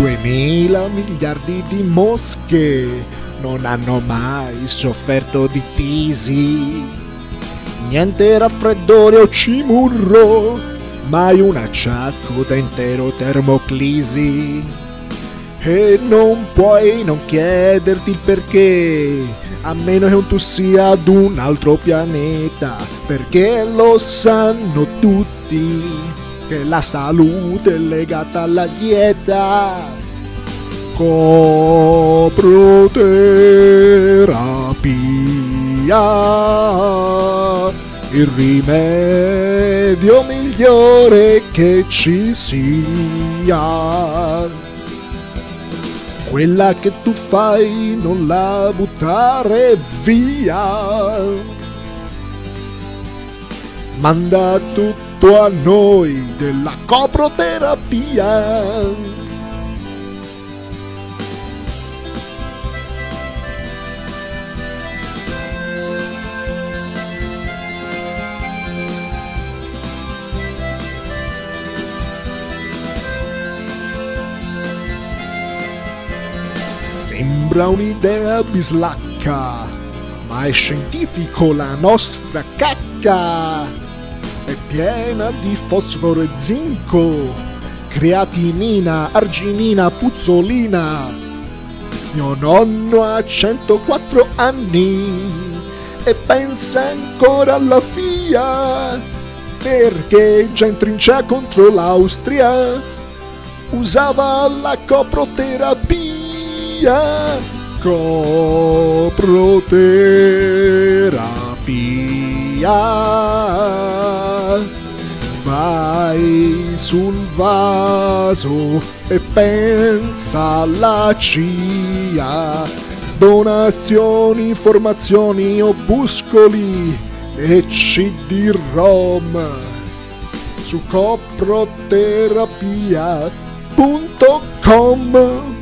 2000 miliardi di mosche non hanno mai sofferto di tisi. Niente raffreddore o cimurro, mai un acciacco da intero Termoclisi. E non puoi non chiederti il perché, a meno che tu sia ad un altro pianeta, perché lo sanno tutti che la salute è legata alla dieta. Coproterapia, il rimedio migliore che ci sia. Quella che tu fai non la buttare via. Manda tutto a noi della coproterapia. Sembra un'idea bislacca, ma è scientifico la nostra cacca. È piena di fosforo e zinco, creatinina, arginina, puzzolina. Mio nonno ha 104 anni e pensa ancora alla FIA, perché già in trincea contro l'Austria usava la coproterapia. Coproterapia. Vai sul vaso e pensa alla CIA. Donazioni, informazioni, opuscoli e CD-ROM su coproterapia.com.